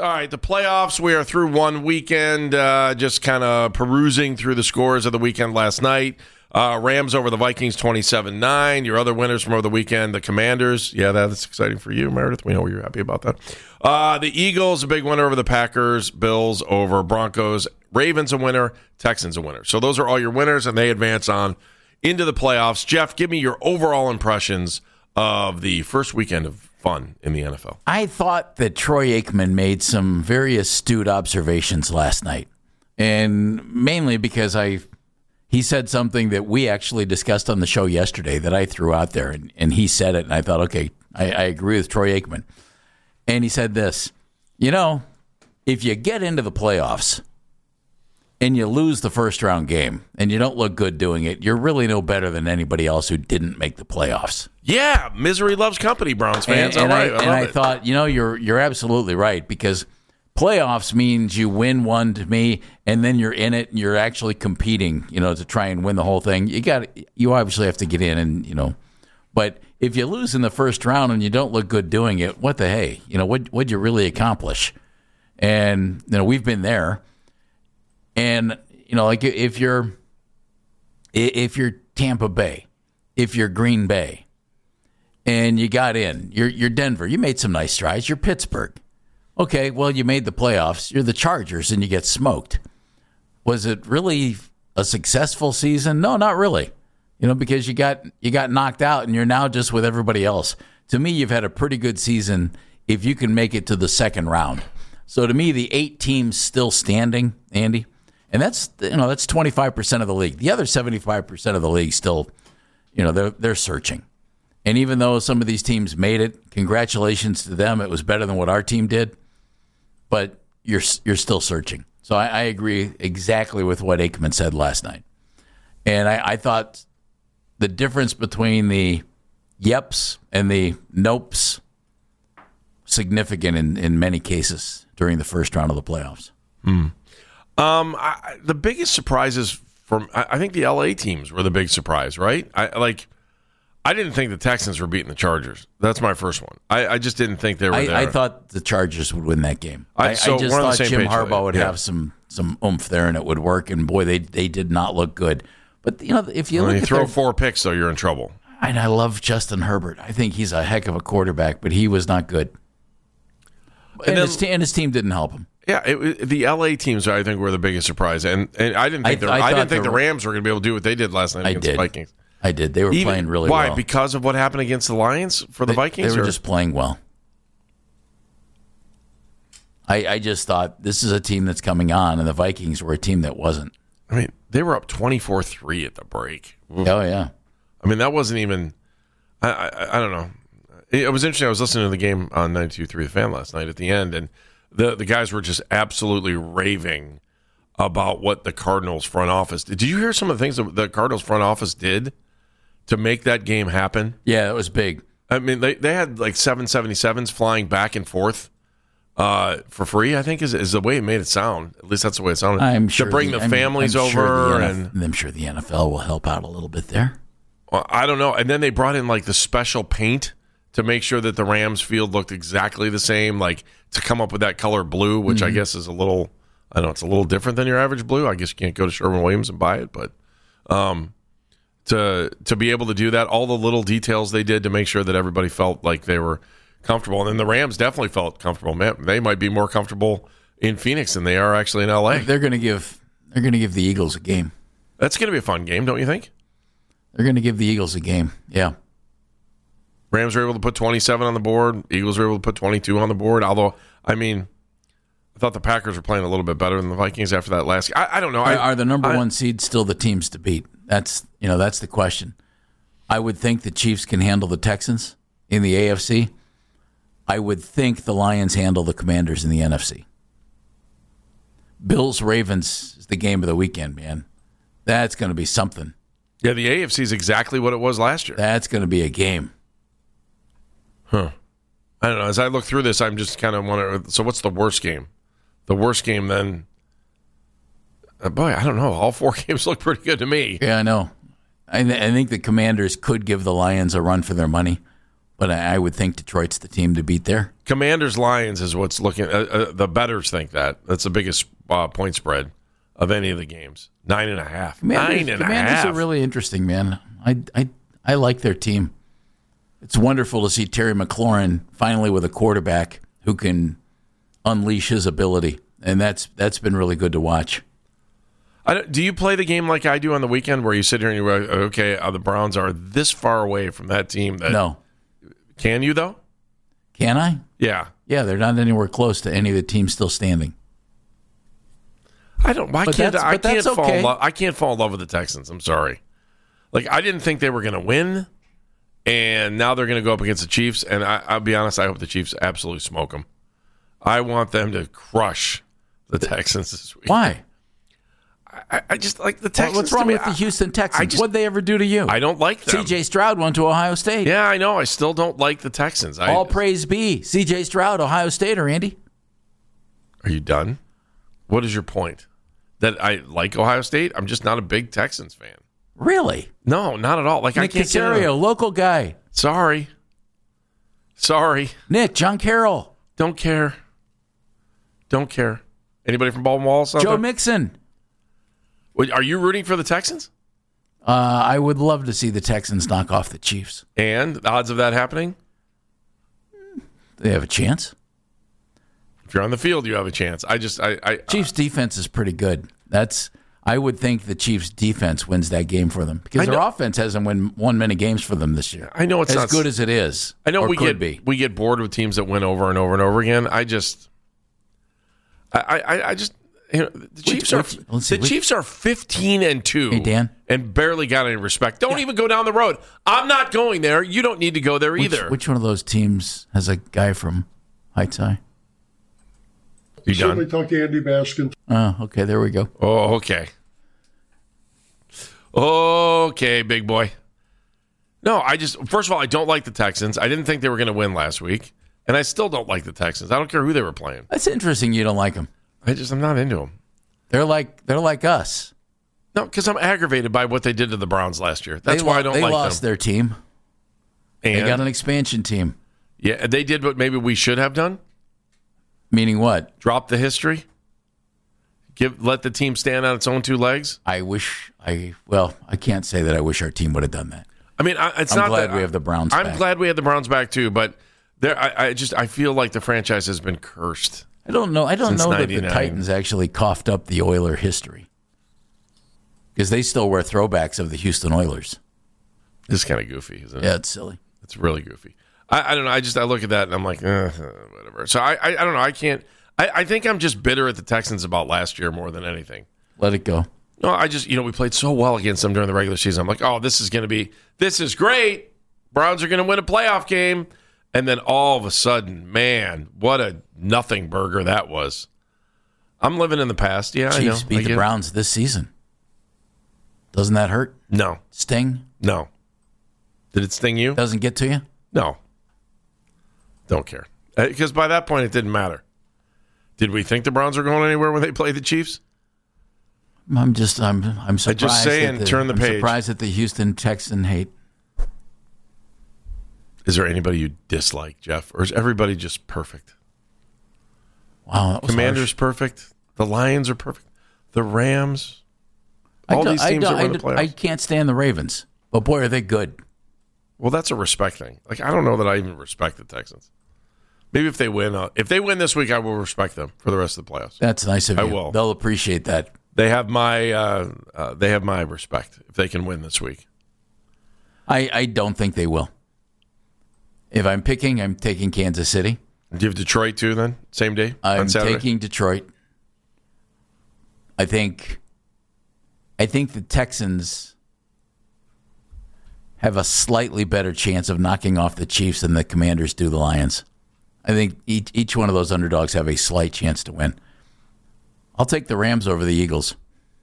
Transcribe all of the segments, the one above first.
All right, the playoffs, we are through one weekend, just kind of perusing through the scores of the weekend last night. Rams over the Vikings 27-9. Your other winners from over the weekend, the Commanders. Yeah, that's exciting for you, Meredith. We know you're happy about that. The Eagles, a big winner over the Packers. Bills over Broncos. Ravens a winner. Texans a winner. So those are all your winners, and they advance on into the playoffs. Jeff, give me your overall impressions of the first weekend of fun in the NFL. I thought that Troy Aikman made some very astute observations last night, and mainly because he said something that we actually discussed on the show yesterday that I threw out there, and he said it, and I thought, okay, I agree with Troy Aikman. And he said this, if you get into the playoffs and you lose the first-round game and you don't look good doing it, you're really no better than anybody else who didn't make the playoffs. Yeah, misery loves company, Browns fans. I thought, you're absolutely right, because playoffs means you win one to me, and then you're in it, and you're actually competing, to try and win the whole thing. You obviously have to get in, and but if you lose in the first round and you don't look good doing it, what the hey? What'd you really accomplish? And we've been there, and like if you're Tampa Bay, if you're Green Bay, and you got in, you're Denver, you made some nice strides. You're Pittsburgh. Okay, well, you made the playoffs. You're the Chargers, and you get smoked. Was it really a successful season? No, not really. Because you got knocked out, and you're now just with everybody else. To me, you've had a pretty good season if you can make it to the second round. So to me, the 8 teams still standing, Andy, and that's 25% of the league. The other 75% of the league still, they're searching. And even though some of these teams made it, congratulations to them. It was better than what our team did. But you're still searching. So I agree exactly with what Aikman said last night. And I thought the difference between the yeps and the nopes significant in many cases during the first round of the playoffs. The biggest surprises I think the LA teams were the big surprise, right? I didn't think the Texans were beating the Chargers. That's my first one. I just didn't think they were there. I thought the Chargers would win that game. I just thought Jim Harbaugh would have some oomph there, and it would work. And boy, they did not look good. But if you when you throw 4 picks, though, you're in trouble. And I love Justin Herbert. I think he's a heck of a quarterback, but he was not good. And his team didn't help him. Yeah, the LA teams, I think, were the biggest surprise. And I didn't think the Rams were going to be able to do what they did last night against the Vikings. I did. They were playing really well. Why? Because of what happened against the Lions for the Vikings? They were just playing well. I just thought this is a team that's coming on, and the Vikings were a team that wasn't. I mean, they were up 24-3 at the break. Oh, yeah. I mean, that wasn't even – I don't know. It was interesting. I was listening to the game on 92.3 The Fan last night at the end, and the guys were just absolutely raving about what the Cardinals front office did. Did you hear some of the things that the Cardinals front office did to make that game happen? Yeah, it was big. I mean, they had like 777s flying back and forth for free, I think is the way it made it sound. At least that's the way it sounded. I'm sure to bring the families over. I'm sure the NFL will help out a little bit there. Well, I don't know. And then they brought in like the special paint to make sure that the Rams field looked exactly the same, like to come up with that color blue, which I guess is a little, I don't know, it's a little different than your average blue. I guess you can't go to Sherwin-Williams and buy it, but to be able to do that, all the little details they did to make sure that everybody felt like they were comfortable. And then the Rams definitely felt comfortable. Man, they might be more comfortable in Phoenix than they are actually in LA. They're going to give the Eagles a game. That's going to be a fun game, don't you think? They're going to give the Eagles a game. Yeah. Rams were able to put 27 on the board. Eagles were able to put 22 on the board. Although, I mean, I thought the Packers were playing a little bit better than the Vikings after that last game. I don't know. Are the number one seed still the teams to beat? That's the question. I would think the Chiefs can handle the Texans in the AFC. I would think the Lions handle the Commanders in the NFC. Bills-Ravens is the game of the weekend, man. That's going to be something. Yeah, the AFC is exactly what it was last year. That's going to be a game. Huh. I don't know. As I look through this, I'm just kind of wondering, so what's the worst game? The worst game then, boy, I don't know. All 4 games look pretty good to me. Yeah, I know. I think the Commanders could give the Lions a run for their money, But I would think Detroit's the team to beat there. Commanders-Lions is what's looking. The bettors think that's the biggest point spread of any of the games. 9.5. Commanders are really interesting, man. I like their team. It's wonderful to see Terry McLaurin finally with a quarterback who can unleash his ability, and that's been really good to watch. Do you play the game like I do on the weekend, where you sit here and you're okay? The Browns are this far away from that team. No. Can you though? Can I? Yeah. Yeah, they're not anywhere close to any of the teams still standing. I can't fall okay. in love. I can't fall in love with the Texans. I'm sorry. Like, I didn't think they were going to win, and now they're going to go up against the Chiefs. And I'll be honest, I hope the Chiefs absolutely smoke them. I want them to crush the Texans this week. Why? I just like the Texans. What's wrong with the Houston Texans? What'd they ever do to you? I don't like them. C.J. Stroud went to Ohio State. Yeah, I know. I still don't like the Texans. All praise be C.J. Stroud, Ohio Stater, Andy. Are you done? What is your point? That I like Ohio State? I'm just not a big Texans fan. Really? No, not at all. Like, Nick Caserio, local guy. Sorry. Nick, John Carroll. Don't care. Anybody from Baltimore? Joe Mixon. Are you rooting for the Texans? I would love to see the Texans knock off the Chiefs. And the odds of that happening? They have a chance. If you're on the field, you have a chance. Chiefs defense is pretty good. I would think the Chiefs defense wins that game for them because their offense hasn't won many games for them this year. I know it's as good as it is. I know or we get bored with teams that win over and over and over again. The Chiefs are 15-2. Hey, Dan, and barely got any respect. Don't even go down the road. I'm not going there. You don't need to go there either. Which one of those teams has a guy from Heights High? You done? Certainly talk to Andy Baskin. Oh, okay. There we go. Oh, okay. Okay, big boy. No, first of all, I don't like the Texans. I didn't think they were going to win last week, and I still don't like the Texans. I don't care who they were playing. That's interesting. You don't like them. I'm not into them. They're like us. No, because I'm aggravated by what they did to the Browns last year. That's why I don't like them. They lost their team. And they got an expansion team. Yeah, they did what maybe we should have done. Meaning what? Drop the history. Let the team stand on its own two legs. I can't say that I wish our team would have done that. I mean, I'm glad we have the Browns back. I'm glad we had the Browns back too, but I feel like the franchise has been cursed. I don't know that 99. the Titans actually coughed up the Oiler history because they still wear throwbacks of the Houston Oilers. It's kind of goofy, isn't it? Yeah, it's silly. It's really goofy. I don't know. I look at that and I'm like, whatever. So I don't know. I can't. I think I'm just bitter at the Texans about last year more than anything. Let it go. No, we played so well against them during the regular season. I'm like, oh, this is great. Browns are going to win a playoff game. And then all of a sudden, man, what a nothing burger that was. I'm living in the past. Yeah, Chiefs I know. beat the Browns this season. Doesn't that hurt? No. Sting? No. Did it sting you? Doesn't get to you? No. Don't care. Because by that point, it didn't matter. Did we think the Browns were going anywhere when they played the Chiefs? I'm surprised. I just say and turn the page. I'm surprised at the Houston Texan hate. Is there anybody you dislike, Jeff? Or is everybody just perfect? Wow, that was Commanders harsh. perfect. The Lions are perfect. The Rams. All these teams that win the playoffs. I can't stand the Ravens, but boy, are they good. Well, that's a respect thing. Like, I don't know that I even respect the Texans. Maybe if they win this week, I will respect them for the rest of the playoffs. That's nice of you. I will. They'll appreciate that. They have my respect if they can win this week. I don't think they will. If I'm picking, I'm taking Kansas City. Do you have Detroit too then? Same day? I'm taking Detroit. I think the Texans have a slightly better chance of knocking off the Chiefs than the Commanders do the Lions. I think each one of those underdogs have a slight chance to win. I'll take the Rams over the Eagles.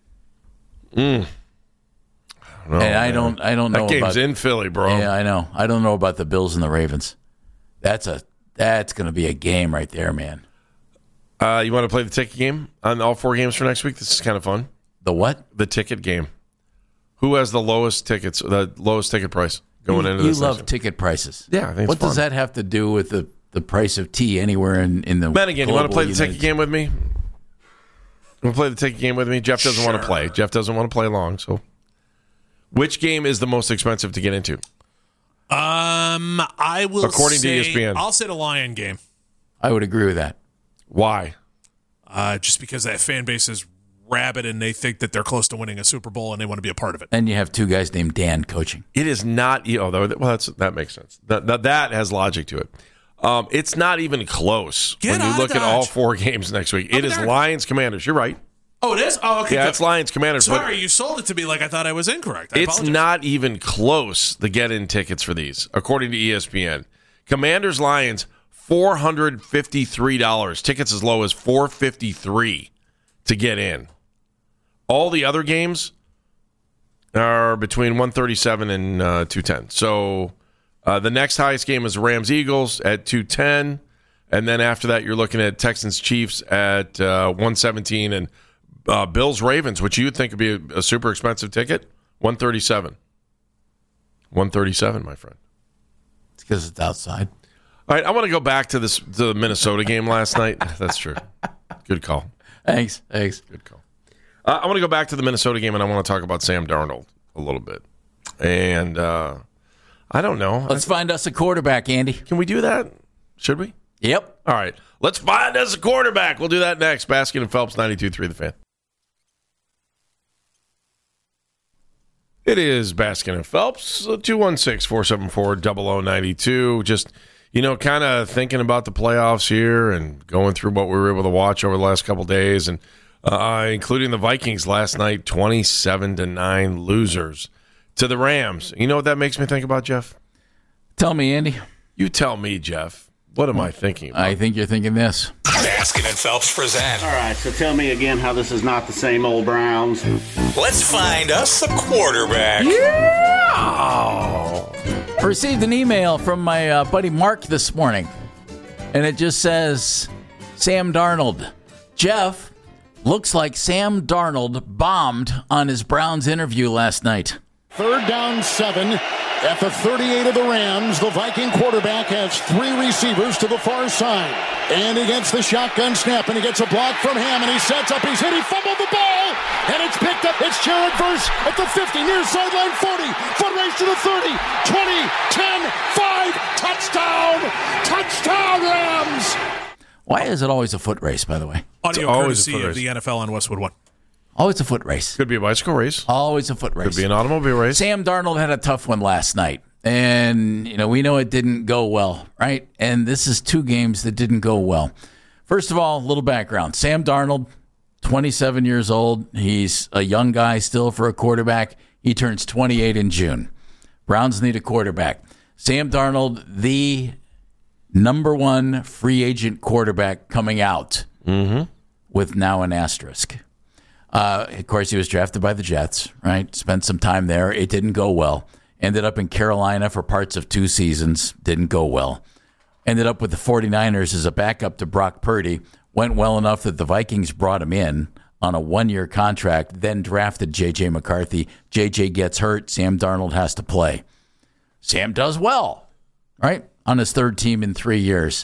I don't know. That game's in Philly, bro. Yeah, I know. I don't know about the Bills and the Ravens. That's going to be a game right there, man. You want to play the ticket game on all 4 games for next week? This is kind of fun. The what? The ticket game. Who has the lowest ticket price? going into this. this. You love ticket prices. Yeah, I think what does that have to do with the price of tea anywhere in the Bennigan, you want to play the ticket States? game with me? You want to play the ticket game with me? Jeff doesn't want to play. Jeff doesn't want to play long. So, which game is the most expensive to get into? I will according say, to ESPN. I'll say the Lion game. I would agree with that. Why? Just because that fan base is rabid and they think that they're close to winning a Super Bowl and they want to be a part of it. And you have two guys named Dan coaching. It is not. Although, well, that makes sense. That has logic to it. It's not even close when you look at all 4 games next week. It is Lions Commanders. You're right. Oh, it is? Oh, okay. Yeah, it's Lions Commanders. Sorry, you sold it to me like I thought I was incorrect. It's not even close, the get-in tickets for these, according to ESPN. Commanders Lions, $453. Tickets as low as $453 to get in. All the other games are between $137 and $210. So the next highest game is Rams-Eagles at $210. And then after that, you're looking at Texans-Chiefs at $117 and Bills-Ravens, which you would think would be a super expensive ticket, $137. $137, my friend. It's because it's outside. All right, I want to go back to the Minnesota game last night. That's true. Good call. Thanks. Good call. I want to go back to the Minnesota game, and I want to talk about Sam Darnold a little bit. And I don't know. Let's find us a quarterback, Andy. Can we do that? Should we? Yep. All right. Let's find us a quarterback. We'll do that next. Baskin and Phelps, 92.3 The Fan. It is Baskin and Phelps, 216-474-0092. Just, kind of thinking about the playoffs here and going through what we were able to watch over the last couple days, and including the Vikings last night, 27-9 losers to the Rams. You know what that makes me think about, Jeff? Tell me, Andy. You tell me, Jeff. What am I thinking about? I think you're thinking this. Baskin and Phelps present. All right, so tell me again how this is not the same old Browns. Let's find us a quarterback. Yeah! Received an email from my buddy Mark this morning, and it just says, Sam Darnold. Jeff, looks like Sam Darnold bombed on his Browns interview last night. 3rd down 7 at the 38 of the Rams. The Viking quarterback has 3 receivers to the far side. And he gets the shotgun snap, and he gets a block from Ham, and he sets up. He's hit. He fumbled the ball, and it's picked up. It's Jared Verse at the 50, near sideline 40. Foot race to the 30, 20, 10, 5. Touchdown! Touchdown, Rams! Why is it always a foot race, by the way? Audio always a courtesy foot of the NFL on Westwood One. Always a foot race. Could be a bicycle race. Always a foot race. Could be an automobile race. Sam Darnold had a tough one last night. And, we know it didn't go well, right? And this is 2 games that didn't go well. First of all, a little background. Sam Darnold, 27 years old. He's a young guy still for a quarterback. He turns 28 in June. Browns need a quarterback. Sam Darnold, the number 1 free agent quarterback coming out with now an asterisk. Of course, he was drafted by the Jets, right? Spent some time there. It didn't go well. Ended up in Carolina for parts of 2 seasons. Didn't go well. Ended up with the 49ers as a backup to Brock Purdy. Went well enough that the Vikings brought him in on a 1-year contract, then drafted J.J. McCarthy. J.J. gets hurt. Sam Darnold has to play. Sam does well, right? On his 3rd team in 3 years.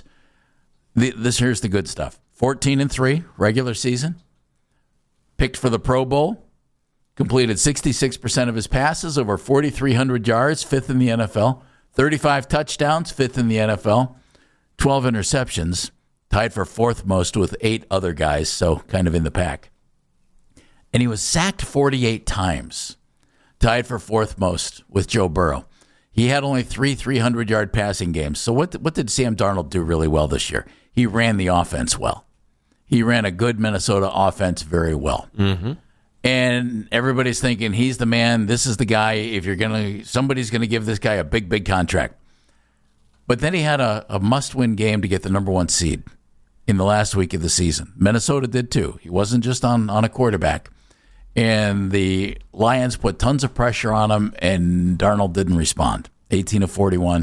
Here's the good stuff. 14-3 regular season. Picked for the Pro Bowl, completed 66% of his passes, over 4,300 yards, 5th in the NFL, 35 touchdowns, 5th in the NFL, 12 interceptions, tied for 4th most with 8 other guys, so kind of in the pack. And he was sacked 48 times, tied for 4th most with Joe Burrow. He had only 3 300-yard passing games. So what did Sam Darnold do really well this year? He ran the offense well. He ran a good Minnesota offense very well. Mm-hmm. And everybody's thinking he's the man. This is the guy. If somebody's going to give this guy a big, big contract. But then he had a must-win game to get the number 1 seed in the last week of the season. Minnesota did too. He wasn't just on a quarterback. And the Lions put tons of pressure on him, and Darnold didn't respond. 18 of 41,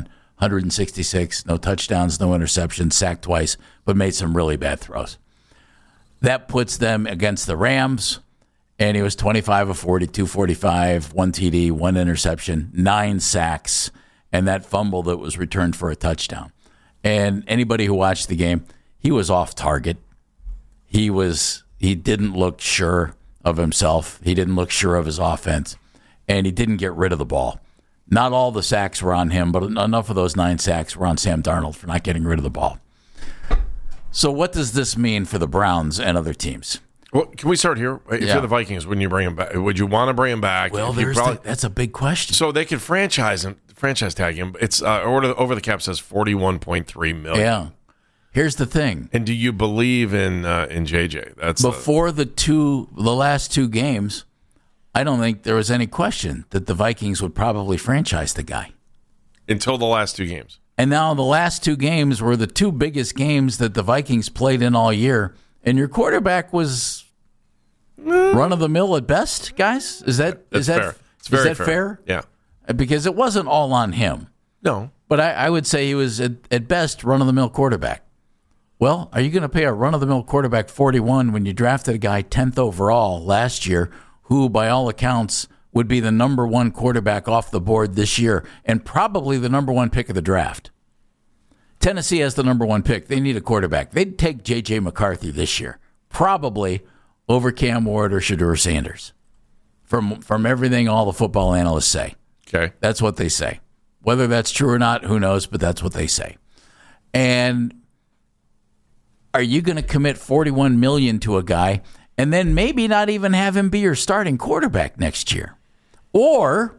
166, no touchdowns, no interceptions, sacked twice, but made some really bad throws. That puts them against the Rams, and he was 25 of 40, 245, 1 TD, 1 interception, 9 sacks. and that fumble that was returned for a touchdown. And anybody who watched the game, he was off target. He didn't look sure of himself. He didn't look sure of his offense, and he didn't get rid of the ball. Not all the sacks were on him, but enough of those 9 sacks were on Sam Darnold for not getting rid of the ball. So what does this mean for the Browns and other teams? Well, can we start here? If you're the Vikings, wouldn't you bring him back? Would you want to bring him back? Well, that's a big question. So they could franchise tag him. It's over the cap says $41.3 million. Yeah. Here's the thing. And do you believe in JJ? That's before the last 2 games, I don't think there was any question that the Vikings would probably franchise the guy. Until the last 2 games. And now the last 2 games were the 2 biggest games that the Vikings played in all year, and your quarterback was run of the mill at best, guys. Is that fair? It's very fair? Yeah, because it wasn't all on him. No, but I would say he was at best run of the mill quarterback. Well, are you going to pay a run of the mill quarterback $41 when you drafted a guy 10th overall last year, who by all accounts would be the number 1 quarterback off the board this year and probably the number 1 pick of the draft? Tennessee has the number 1 pick. They need a quarterback. They'd take J.J. McCarthy this year, probably over Cam Ward or Shedeur Sanders, from everything all the football analysts say. Okay. That's what they say. Whether that's true or not, who knows, but that's what they say. And are you going to commit $41 million to a guy and then maybe not even have him be your starting quarterback next year? Or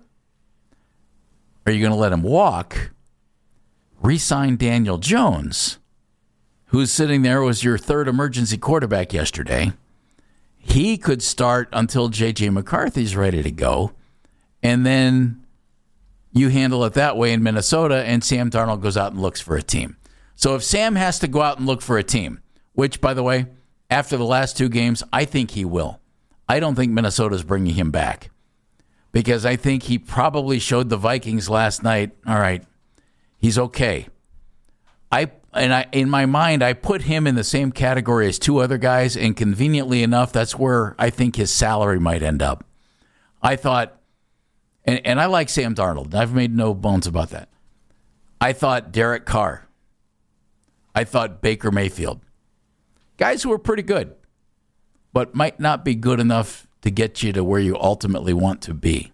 are you going to let him walk, re-sign Daniel Jones, who's sitting there, was your 3rd emergency quarterback yesterday? He could start until J.J. McCarthy's ready to go, and then you handle it that way in Minnesota, and Sam Darnold goes out and looks for a team. So if Sam has to go out and look for a team, which, by the way, after the last 2 games, I think he will. I don't think Minnesota's bringing him back because I think he probably showed the Vikings last night, all right, he's okay. In my mind, I put him in the same category as 2 other guys, and conveniently enough, that's where I think his salary might end up. I thought, and I like Sam Darnold. I've made no bones about that. I thought Derek Carr. I thought Baker Mayfield. Guys who are pretty good, but might not be good enough to get you to where you ultimately want to be.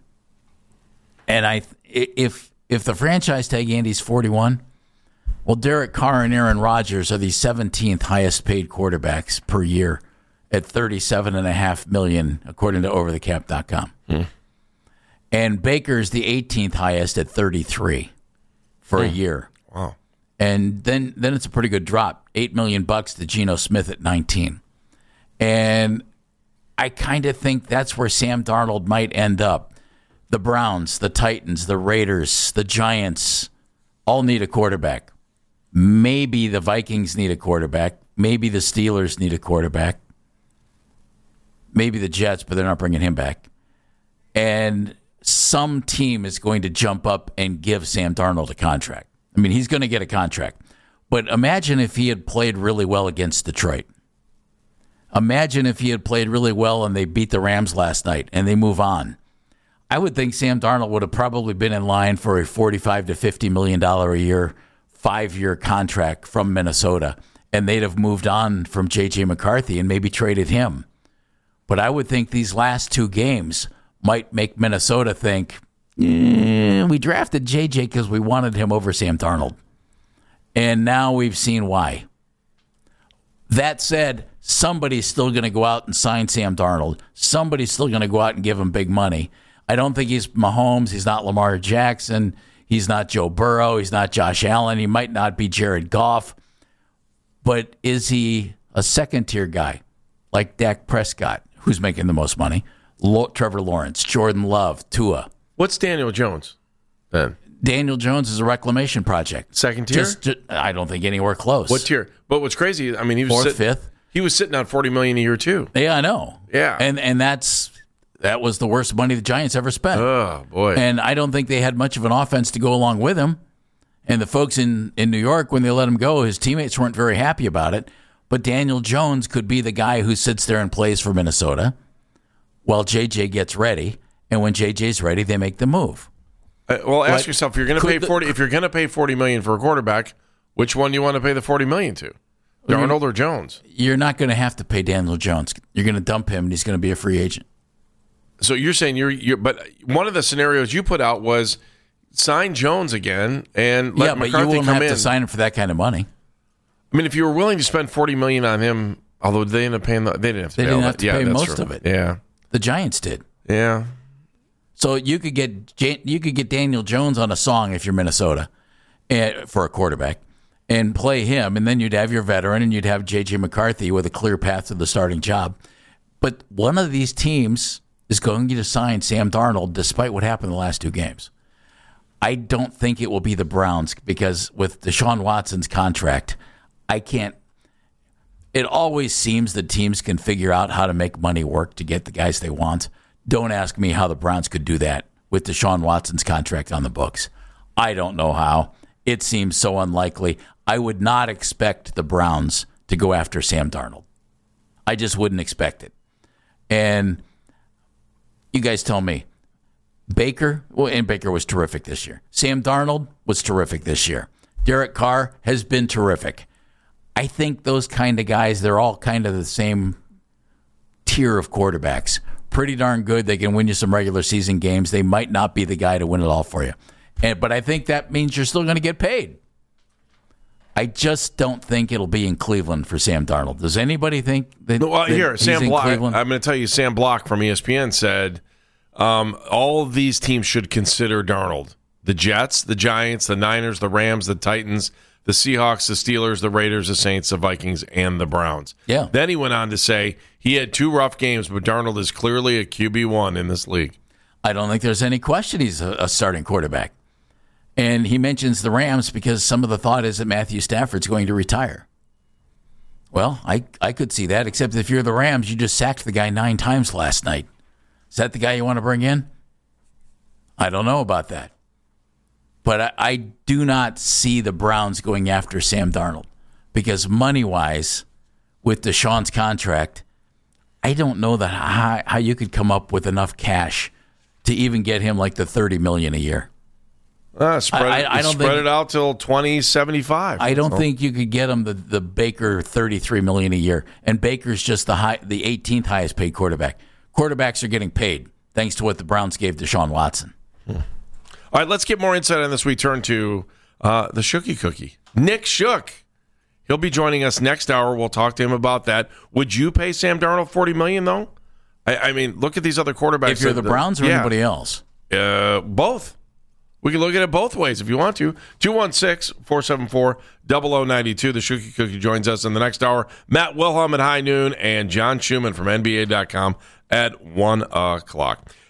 And if the franchise tag Andy's 41, well, Derek Carr and Aaron Rodgers are the 17th highest paid quarterbacks per year at $37.5 million, according to overthecap.com. And Baker's the 18th highest at 33 for a year. Wow. And then it's a pretty good drop. $8 million to Geno Smith at 19. And I kind of think that's where Sam Darnold might end up. The Browns, the Titans, the Raiders, the Giants all need a quarterback. Maybe the Vikings need a quarterback. Maybe the Steelers need a quarterback. Maybe the Jets, but they're not bringing him back. And some team is going to jump up and give Sam Darnold a contract. I mean, he's going to get a contract. But imagine if he had played really well against Detroit. Imagine if he had played really well and they beat the Rams last night and they move on. I would think Sam Darnold would have probably been in line for a $45 to $50 million a year, 5-year contract from Minnesota, and they'd have moved on from J.J. McCarthy and maybe traded him. But I would think these last 2 games might make Minnesota think, we drafted J.J. because we wanted him over Sam Darnold. And now we've seen why. That said, somebody's still going to go out and sign Sam Darnold. Somebody's still going to go out and give him big money. I don't think he's Mahomes. He's not Lamar Jackson. He's not Joe Burrow. He's not Josh Allen. He might not be Jared Goff. But is he a second-tier guy like Dak Prescott, who's making the most money? Trevor Lawrence, Jordan Love, Tua. What's Daniel Jones then? Daniel Jones is a reclamation project. Second tier? I don't think anywhere close. What tier? But what's crazy, I mean, he was 4th, 5th. He was sitting on $40 million a year too. Yeah, I know. Yeah, and that was the worst money the Giants ever spent. Oh boy! And I don't think they had much of an offense to go along with him. And the folks in New York, when they let him go, his teammates weren't very happy about it. But Daniel Jones could be the guy who sits there and plays for Minnesota while JJ gets ready. And when JJ's ready, they make the move. Well, ask yourself, if you're going to pay $40 million for a quarterback, which one do you want to pay the $40 million to? Darnold or Jones? You're not going to have to pay Daniel Jones. You're going to dump him, and he's going to be a free agent. So you're saying but one of the scenarios you put out was sign Jones again and let McCarthy come in. Yeah, but you won't have to sign him for that kind of money. I mean, if you were willing to spend $40 million on him, although they ended up paying, they didn't have to pay most of it. Yeah, the Giants did. Yeah. So you could get Daniel Jones on a song if you're Minnesota, for a quarterback, and play him, and then you'd have your veteran, and you'd have J.J. McCarthy with a clear path to the starting job. But one of these teams is going to sign Sam Darnold, despite what happened in the last 2 games. I don't think it will be the Browns, because with Deshaun Watson's contract, it always seems that teams can figure out how to make money work to get the guys they want. Don't ask me how the Browns could do that with Deshaun Watson's contract on the books. I don't know how. It seems so unlikely. I would not expect the Browns to go after Sam Darnold. I just wouldn't expect it. And you guys tell me, Baker was terrific this year. Sam Darnold was terrific this year. Derek Carr has been terrific. I think those kind of guys, they're all kind of the same tier of quarterbacks. Pretty darn good. They can win you some regular season games. They might not be the guy to win it all for you. But I think that means you're still going to get paid. I just don't think it'll be in Cleveland for Sam Darnold. Does anybody think that? Well, here, Sam Block. Cleveland? I'm going to tell you, Sam Block from ESPN said all of these teams should consider Darnold. The Jets, the Giants, the Niners, the Rams, the Titans, the Seahawks, the Steelers, the Raiders, the Saints, the Vikings, and the Browns. Yeah. Then he went on to say he had 2 rough games, but Darnold is clearly a QB1 in this league. I don't think there's any question he's a starting quarterback. And he mentions the Rams because some of the thought is that Matthew Stafford's going to retire. Well, I could see that, except if you're the Rams, you just sacked the guy 9 times last night. Is that the guy you want to bring in? I don't know about that. But I do not see the Browns going after Sam Darnold because money-wise, with Deshaun's contract, I don't know that how you could come up with enough cash to even get him like the $30 million a year. Spread it out till 2075. I don't think you could get him the Baker $33 million a year, and Baker's just the 18th highest paid quarterback. Quarterbacks are getting paid thanks to what the Browns gave Deshaun Watson. All right, let's get more insight on this. We turn to the Shookie Cookie, Nick Shook. He'll be joining us next hour. We'll talk to him about that. Would you pay Sam Darnold $40 million though? I mean, look at these other quarterbacks. If you're the Browns or anybody else, both. We can look at it both ways if you want to. 216-474-0092. The Shookie Cookie joins us in the next hour. Matt Wilhelm at high noon and John Schumann from NBA.com at 1 o'clock.